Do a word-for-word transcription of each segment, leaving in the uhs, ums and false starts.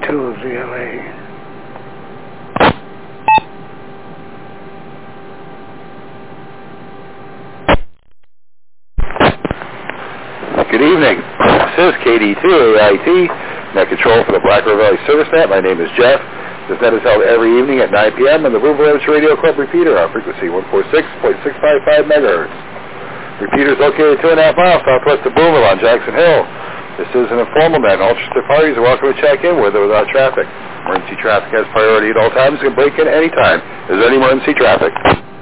two V L A. Good evening. This is K D two A I T, Net Control for the Black River Valley Service Net. My name is Jeff. This net is held every evening at nine p m on the Boomville Amateur Radio Club repeater on frequency one forty-six point six five five megahertz. Repeater is located two and a half miles southwest of Boomville on Jackson Hill. This is an informal net, and all interested parties are welcome to check in with or without traffic. Emergency traffic has priority at all times and can break in any time. Is there any emergency traffic?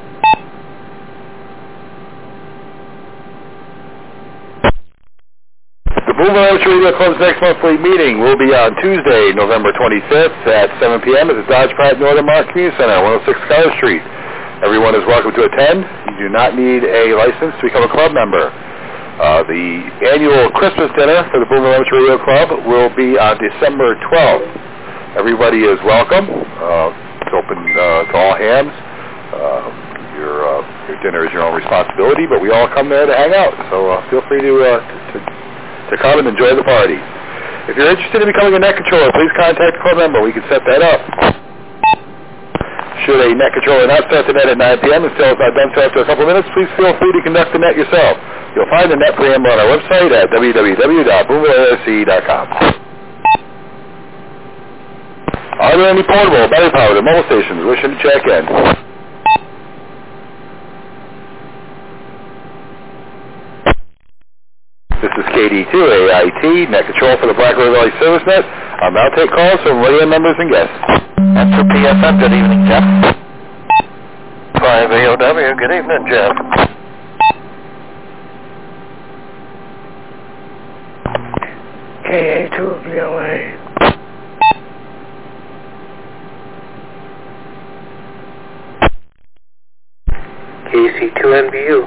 The Boomville Amateur Radio Club's next monthly meeting will be on Tuesday, November twenty-fifth at seven p m at the Dodge Pratt Northern Mart Community Center, one oh six Scholar Street. Everyone is welcome to attend. You do not need a license to become a club member. Uh, the annual Christmas dinner for the Boomville Amateur Radio Club will be on December twelfth. Everybody is welcome. Uh, it's open uh, to all hands. Uh, your, uh, your dinner is your own responsibility, but we all come there to hang out. So uh, feel free to, uh, to, to come and enjoy the party. If you're interested in becoming a net controller, please contact the club member. We can set that up. Should a net controller not start the net at nine p m and still is not done so after a couple of minutes, please feel free to conduct the net yourself. You'll find the net preamble on our website at w w w dot boomville a r c dot com. Are there any portable, battery-powered, or mobile stations wishing to check in? This is K D two A I T, Net Control for the Black River Valley Service Net. I'll now take calls from radio members and guests. That's for P S M. Good evening, Jeff. five A O W. Good evening, Jeff. K A two V L A. K C two N B U.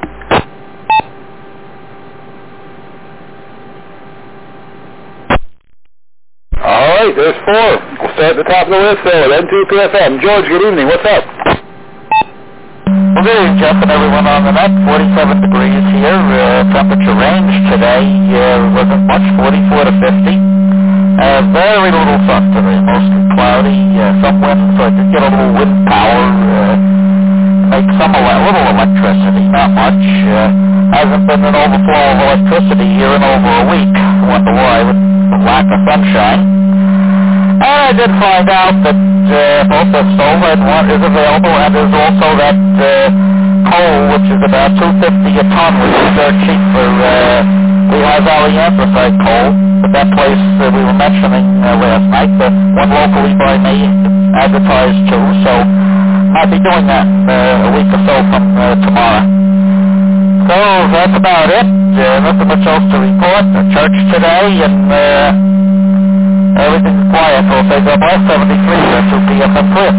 All right, there's four. We'll start at the top of the list there with N two P F M. George, good evening. What's up? Well, good evening, Jeff, and everyone on the net. forty-seven degrees here. Uh, temperature range today uh, wasn't much, forty-four to fifty. Uh, very little sun today, mostly cloudy. Uh, some wind, so I did get a little wind power. Uh, make some a little electricity, not much. Uh, hasn't been an overflow of electricity here in over a week. Wonder why, with the lack of sunshine. And I did find out that uh, both the stove and one is available, and there's also that uh, coal, which is about two dollars and fifty cents a ton, which is dirt cheap for uh, Lehigh Valley anthracite coal. But that place uh, we were mentioning uh, last night, the one locally by me, advertised too, so I'll be doing that uh, a week or so from uh, tomorrow. So that's about it. Uh, nothing much else to report. The church today, and uh, everything's quiet. So say God bless. seventy-three, that's two P M clear.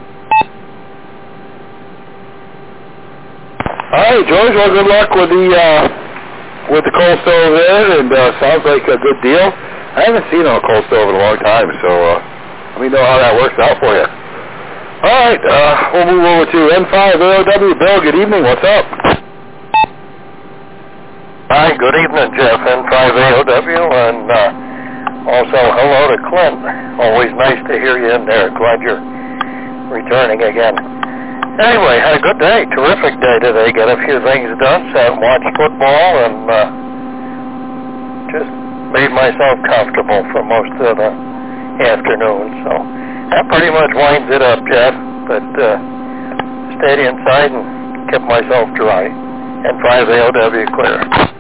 All right, George. Well, good luck with the uh, with the coal stove there, and uh, sounds like a good deal. I haven't seen a coal stove in a long time, so uh, let me know how that works out for you. All right, uh, we'll move over to N five A O W. Bill, good evening. What's up? Hi, good evening, Jeff. N five A O W, and uh, also hello to Clint. Always nice to hear you in there. Glad you're returning again. Anyway, had a good day. Terrific day today. Got a few things done. Sat and watched football, and uh, just made myself comfortable for most of the afternoon. So that pretty much winds it up, Jeff. But uh, stayed inside and kept myself dry. N five A O W clear.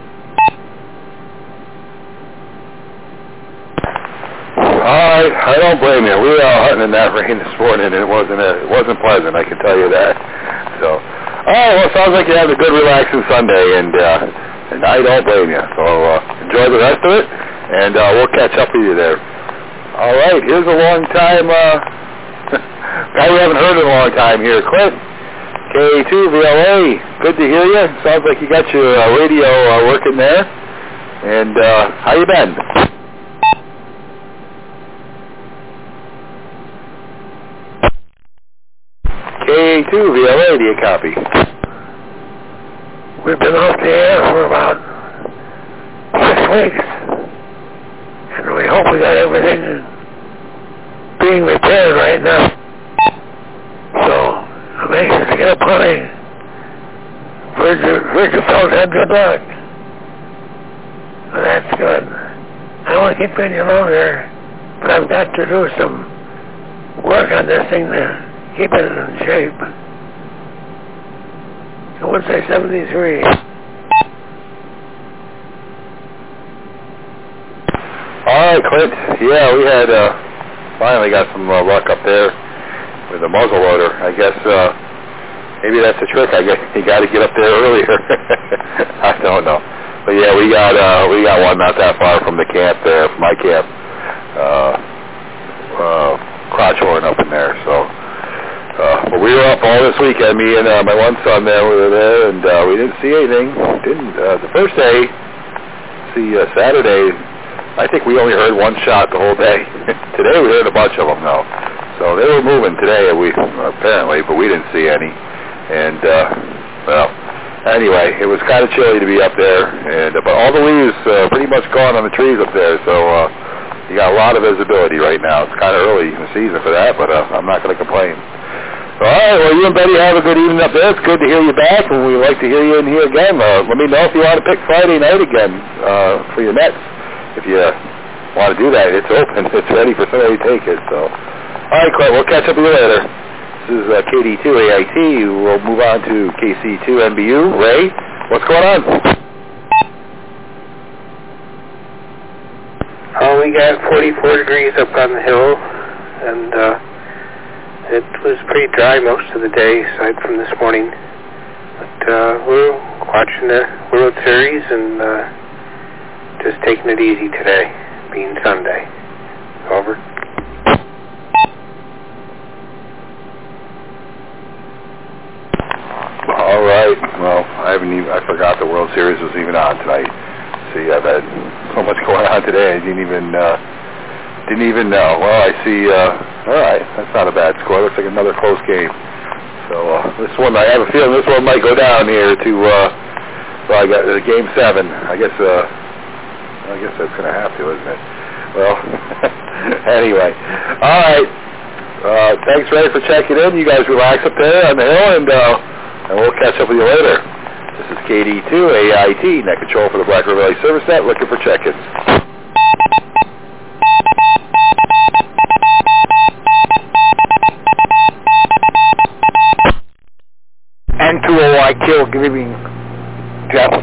All right, I don't blame you. We were out hunting in that rain this morning, and it wasn't a, it wasn't pleasant, I can tell you that. So, all right, well, it sounds like you had a good, relaxing Sunday, and uh, and I don't blame you. So uh, enjoy the rest of it, and uh, we'll catch up with you there. All right, here's a long time uh, guy we haven't heard in a long time here, Clint. K A two V L A, good to hear you. Sounds like you got your uh, radio uh, working there. And uh, how you been? K A two V L A, do you copy? We've been off the air for about six weeks. And we hope we got everything ten right now. So, I'm anxious to get up hunting. Virgil Phillips had good luck. Well, that's good. I don't want to keep you longer, but I've got to do some work on this thing to keep it in shape. I would say seventy-three. All right, Clint. Yeah, we had uh, finally got some uh, luck up there with the muzzle loader. I guess uh, maybe that's the trick. I guess you got to get up there earlier. I don't know, but yeah, we got uh, we got one not that far from the camp there, from my camp, uh, uh, Crotchhorn up in there. So, uh, but we were up all this weekend. Me and uh, my one son there, we were there, and uh, we didn't see anything. Didn't uh, the first day? See uh, Saturday. I think we only heard one shot the whole day. Today we heard a bunch of them, though. So they were moving today, we apparently, but we didn't see any. And, uh, well, anyway, it was kind of chilly to be up there. And uh, but all the leaves uh, pretty much gone on the trees up there, so uh, you got a lot of visibility right now. It's kind of early in the season for that, but uh, I'm not going to complain. All right, well, you and Betty have a good evening up there. It's good to hear you back, and we'd like to hear you in here again. Uh, let me know if you want to pick Friday night again uh, for your Mets. If you want to do that, it's open. It's ready for somebody to take it. So, all right, Clint, we'll catch up with you later. This is uh, K D two A I T. We'll move on to K C two N B U. Ray, what's going on? Oh, we got forty-four degrees up on the hill, and uh, it was pretty dry most of the day, aside from this morning. But uh, we're watching the World Series and uh, just taking it easy today, being Sunday. Over. All right. Well, I haven't even, I forgot the World Series was even on tonight. See, I've had so much going on today, I didn't even, uh, didn't even know. Well, I see, uh, all right, that's not a bad score. Looks like another close game. So, uh, this one, I have a feeling this one might go down here to, uh, well, I got uh, game seven. I guess, uh, I guess that's going to have to, isn't it? Well, anyway. All right. Uh, thanks, Ray, for checking in. You guys relax up there on the hill, and, uh, and we'll catch up with you later. This is K D two A I T, Net Control for the Black River Valley Service Net, looking for check-ins. N two O I Q, good evening, Jeff.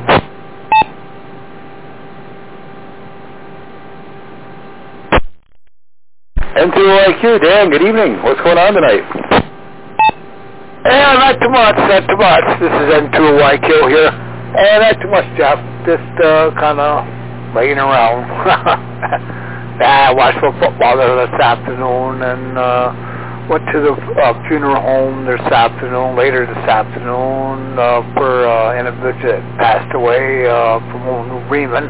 N two O I Q, Dan, good evening. What's going on tonight? Yeah, not too much, not too much. This is N two O I Q here. Eh, not too much, Jeff. Just uh, kind of laying around. Yeah, I watched some football there this afternoon and uh, went to the uh, funeral home this afternoon, later this afternoon, uh, for uh, an individual that passed away uh, from Old New Bremen.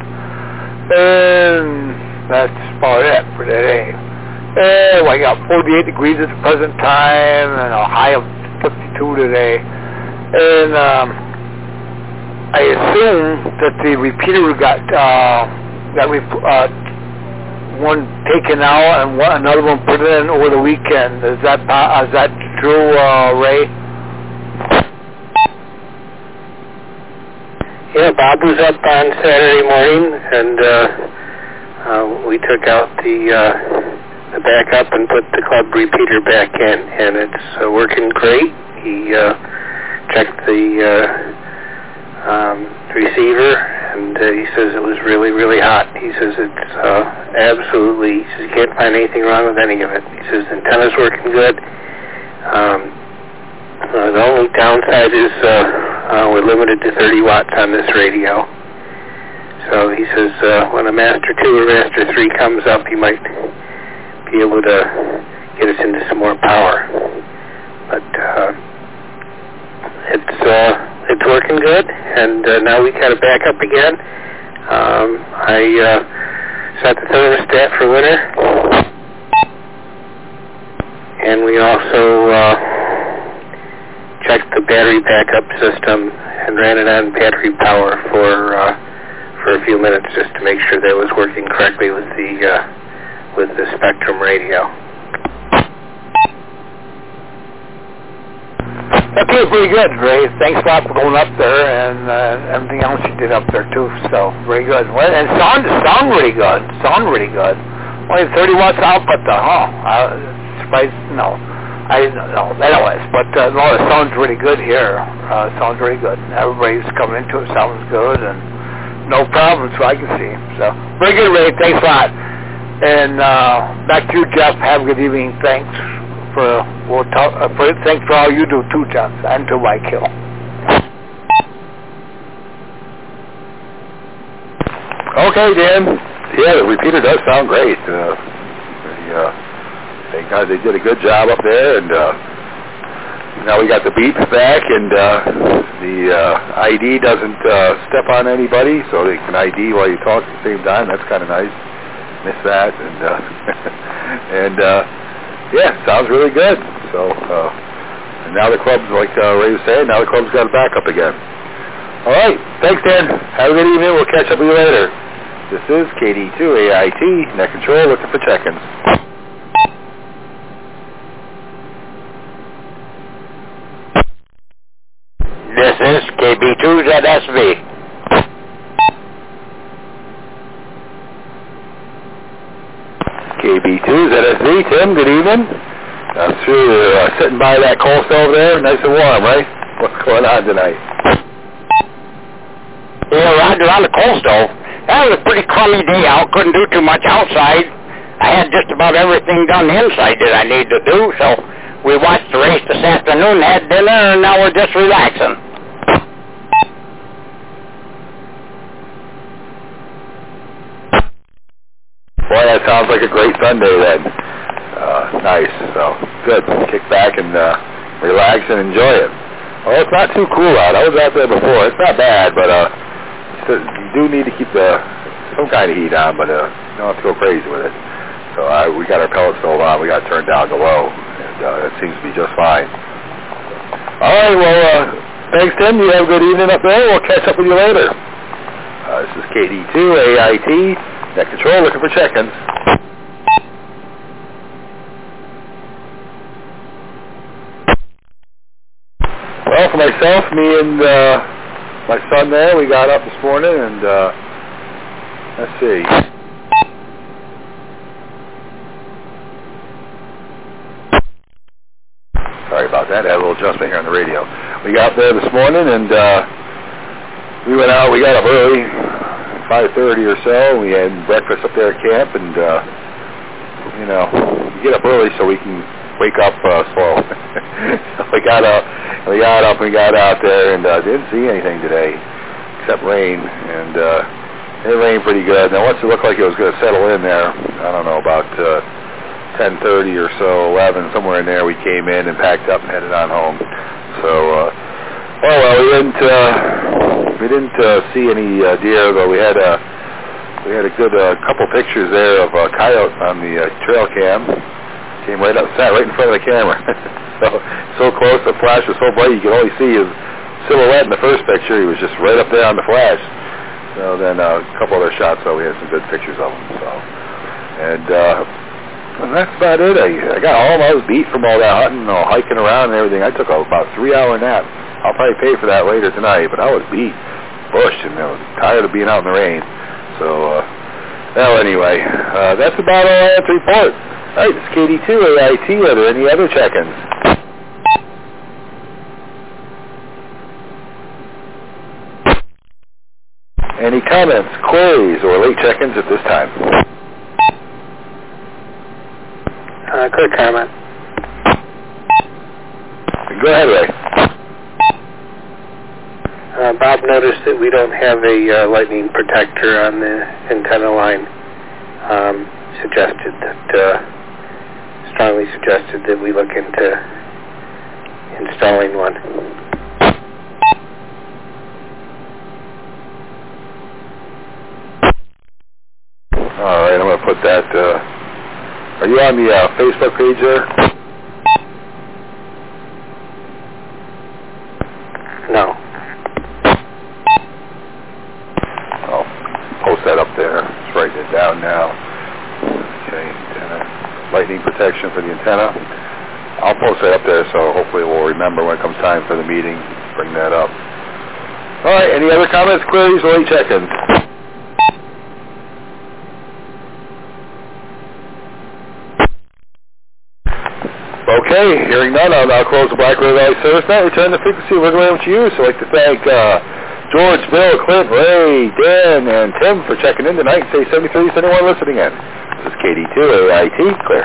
And that's about it for today. Eh, well, I got forty-eight degrees at the present time and a high of fifty-two today. And um, I assume that the repeater got uh, got uh, one taken out and one, another one put in over the weekend. Is that uh, is that true, uh, Ray? Yeah, Bob was up on Saturday morning, and uh, uh, we took out the uh, the backup and put the club repeater back in, and it's uh, working great. He uh, checked the uh, um, receiver, and uh, he says it was really, really hot. He says it's uh, absolutely, he says you can't find anything wrong with any of it. He says the antenna's working good. Um, uh, the only downside is uh, uh, we're limited to thirty watts on this radio. So he says uh, when a Master two or Master three comes up, he might be able to get us into some more power. But uh, it's uh, it's working good, and uh, now we got it back up again. Um, I uh, set the thermostat for winter, and we also uh, checked the battery backup system and ran it on battery power for uh, for a few minutes just to make sure that it was working correctly with the uh, with the Spectrum radio. Okay, pretty good, Ray. Thanks a lot for going up there and uh, everything else you did up there too. So very good. Well, and sound sound really good. Sound really good. Only thirty watts output, though, huh? I was surprised. No, I didn't know. Anyways, but uh, no, it sounds really good here. Uh, sounds really good. Everybody's coming into it. Sounds good, and no problems, so I can see. So very good, Ray. Thanks a lot. And uh, back to you, Jeff. Have a good evening. Thanks. For, we'll talk, uh, for thanks for all you do too, Jeff, and to Mike Hill. Okay, Dan. Yeah, the repeater does sound great. Uh, they, uh, they, uh, they did a good job up there, and uh, now we got the beeps back, and uh, the uh, I D doesn't uh, step on anybody, so they can I D while you talk at the same time. That's kind of nice. Miss that, and uh, and. Uh, Yeah, sounds really good. So, uh, and now the club's, like uh, Ray was saying, now the club's got a backup again. All right. Thanks, Dan. Have a good evening. We'll catch up with you later. This is K D two A I T, Net Control, looking for check-ins. This is K B two Z S V. K B two Z S V, Tim, good evening. I'm sure you're uh, sitting by that coal stove there, nice and warm, right? What's going on tonight? Yeah, Roger, on the coal stove. That was a pretty crummy day out. Couldn't do too much outside. I had just about everything done inside that I needed to do, so we watched the race this afternoon, had dinner, and now we're just relaxing. Boy, that sounds like a great Sunday then. Uh, nice. So, good. Kick back and uh, relax and enjoy it. Well, it's not too cool out. I was out there before. It's not bad, but uh, you do need to keep the some kind of heat on, but uh, you don't have to go crazy with it. So uh, we got our pellet stove on. We got it turned down to low, and uh, it seems to be just fine. All right. Well, uh, thanks, Tim. You have a good evening up there. We'll catch up with you later. Uh, this is K D two A I T. Net Control, looking for check-ins. Well, for myself, me and uh, my son there, we got up this morning and, uh, let's see. Sorry about that. I had a little adjustment here on the radio. We got up there this morning and uh, we went out. We got up early. five thirty or so. We had breakfast up there at camp, and uh, you know, we get up early so we can wake up uh, slow. So we got up, we got up, we got out there, and uh, didn't see anything today except rain, and uh, it rained pretty good. Now, once it looked like it was going to settle in there, I don't know, about uh, ten thirty or so, eleven, somewhere in there, we came in and packed up and headed on home. So, uh, oh well, we didn't. Uh, We didn't uh, see any uh, deer, though we had a we had a good uh, couple pictures there of a coyote on the uh, trail cam. Came right up, sat right in front of the camera. so so close, the flash was so bright you could only see his silhouette in the first picture. He was just right up there on the flash. So then uh, a couple other shots, though, we had some good pictures of him. So and, uh, and that's about it. I, I got home. I was beat from all that hunting, all hiking around and everything. I took a, about a three-hour nap. I'll probably pay for that later tonight, but I was beat, bushed, and I was tired of being out in the rain. So, uh, well, anyway, uh, that's about all I have to report. All right, this is K D two A I T. Are there any other check-ins? Any comments, queries, or late check-ins at this time? Uh, quick comment. Go ahead, Ray. Uh, Bob noticed that we don't have a uh, lightning protector on the antenna line. Um, suggested that, uh, strongly suggested that we look into installing one. All right, I'm going to put that, uh, are you on the uh, Facebook page there? No. Post that up there. Just writing it down now. Okay, antenna. Lightning protection for the antenna. I'll post that up there, so hopefully we'll remember when it comes time for the meeting, bring that up. All right, any other comments, queries, or late check-ins? Okay, hearing none, I'll now close the Black River Valley Service Net, return the frequency of regular to you. So I'd like to thank uh, George, Bill, Clint, Ray, Dan, and Tim for checking in tonight. Say seventy-three to anyone listening in. This is K D two A I T, clear.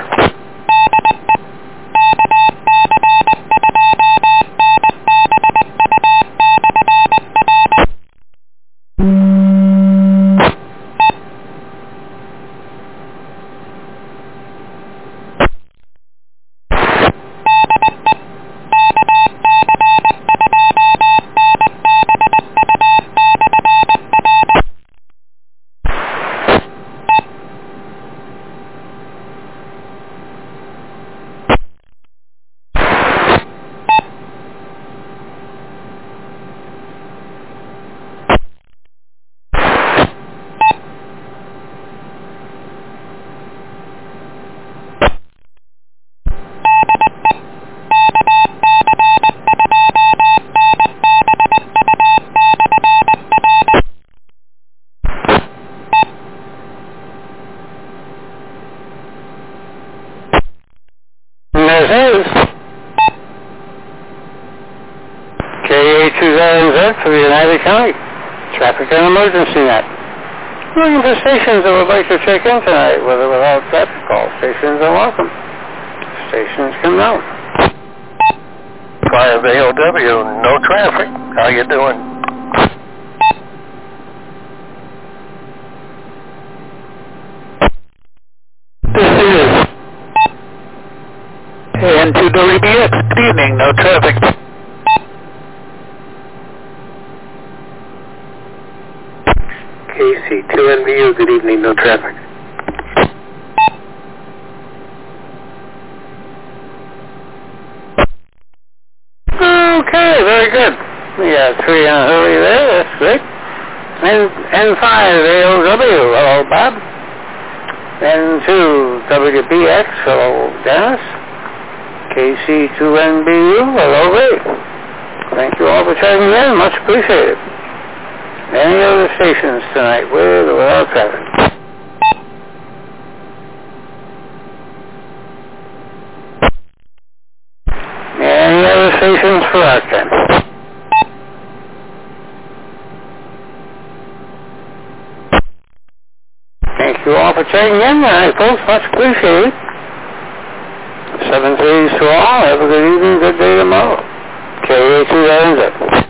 For the United County Traffic and Emergency Net. Looking for stations that would like to check in tonight, with or without traffic calls. Stations are welcome. Stations come out. five A O W, no traffic. How you doing? This is N two W B X. Good evening, no traffic. K C two N B U, good evening, no traffic. Okay, very good. We got three in a hurry there, that's great. And N five A O W, hello Bob. N two W B X, hello Dennis. K C two N B U, hello Ray. Thank you all for checking in, much appreciated. Any other stations tonight, with or without traffic? Any other stations for our time? Thank you all for checking in tonight, folks. Much appreciated. seven threes to all. Have a good evening, good day tomorrow. K A two ends it.